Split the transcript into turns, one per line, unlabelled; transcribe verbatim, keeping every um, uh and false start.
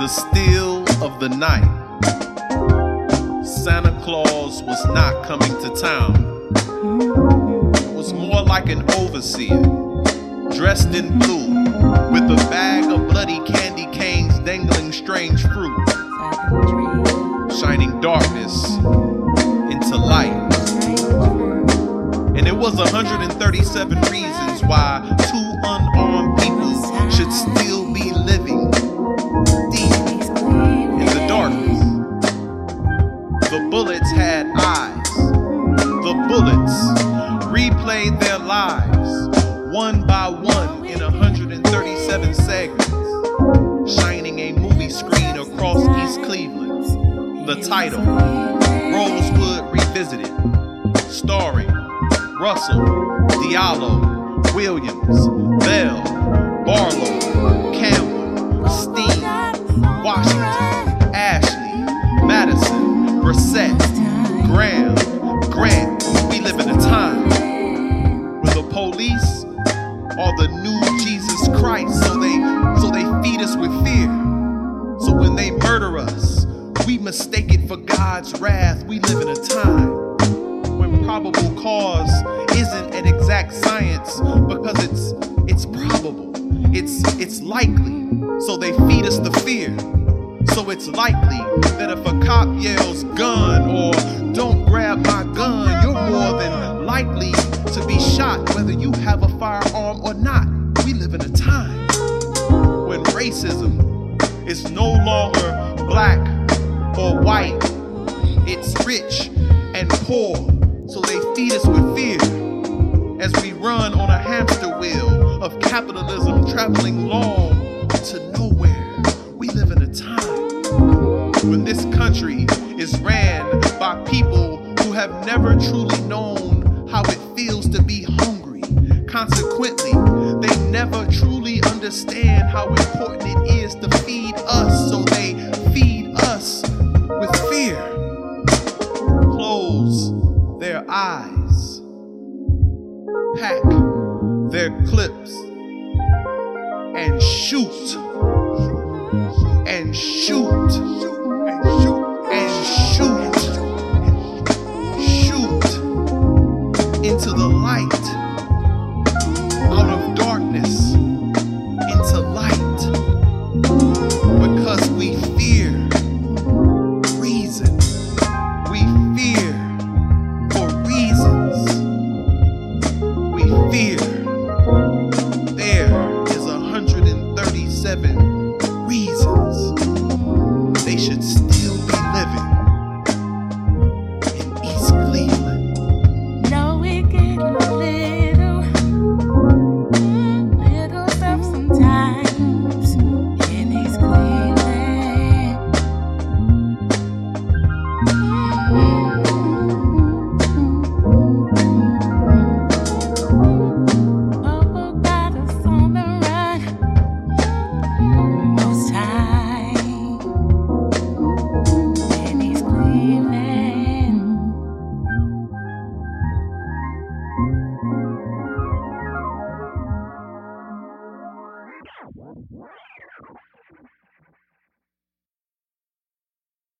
the still of the night, Santa Claus was not coming to town. Was more like an overseer, dressed in blue, with a bag of bloody candy canes dangling strange fruit, shining darkness into light. And it was one hundred thirty-seven reasons why two unarmed people should still be living deep in the darkness. The bullets had eyes. The bullets replayed their lives, one by one in one hundred thirty-seven segments, shining a movie screen across East Cleveland. The title, Rosewood Revisited, starring Russell, Diallo, Williams, Bell, Barlow, Campbell, Steen, Washington, Ashley, Madison, Brissett, Graham, Grant. We live in a time where the police are the new Jesus Christ, so they so they feed us with fear. So when they murder us, we mistake it for God's wrath. We live in a time when probable cause isn't an exact science because it's it's probable, it's it's likely. So they feed us the fear. So it's likely that if a cop yells gun or don't grab my gun, you're more than likely to be shot whether you have a firearm or not. We live in a time when racism is no longer black or white, it's rich and poor. So they feed us with fear as we run on a hamster wheel of capitalism traveling long to nowhere. We live in a time when this country is ran by people who have never truly known how it feels to be hungry. Consequently, they never truly understand how important it is to feed us, so they feed us with fear. Close their eyes, pack their clips, and shoot, and shoot, and shoot, and shoot, shoot into the light, out of darkness into light, because we fear reason. We fear for reasons. We fear